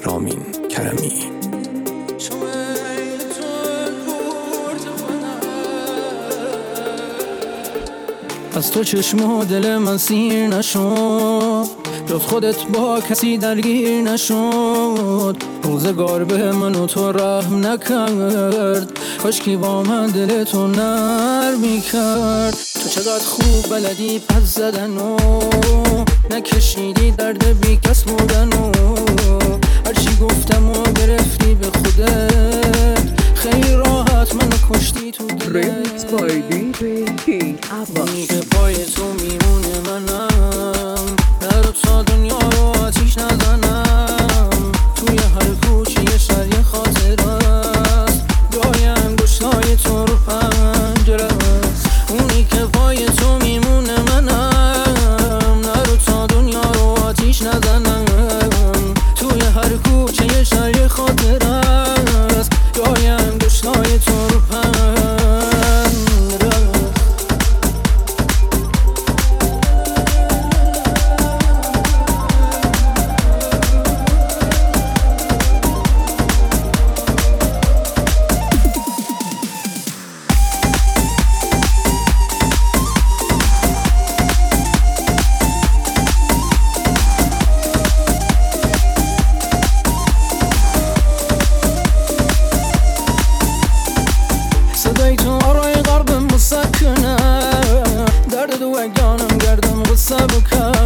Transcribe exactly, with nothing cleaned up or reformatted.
رامین کرمی. از تو چشم و دل من سیر نشد، جز خودت با کسی درگیر نشد. روزگار به من و تو رحم نکرد، کاشکی با من دل تو نرمی کرد. تو چقدر خوب بلدی پس زدن و نکشیدی درد بی کس بودن و هرچی گفتم و گرفتی به خودت. خیلی راحت من کشتی تو دلت. اونی که پای تو میمونه منم، نرو تا دنیا رو آتیش نزنم. توی هر کوچه یه شهر یه خاطر است، گاهی انگشتای تو رو پنجره است. اونی که پای تو میمونه منم، نرو تا دنیا رو آتیش نزنم. توی هر کوچه یه شهر یه خاطر است، گاهی انگشتای تو رو پنجره است. صدای تو آرای قلبم مسکنه، درد دو اگانم گردم غصه بکن.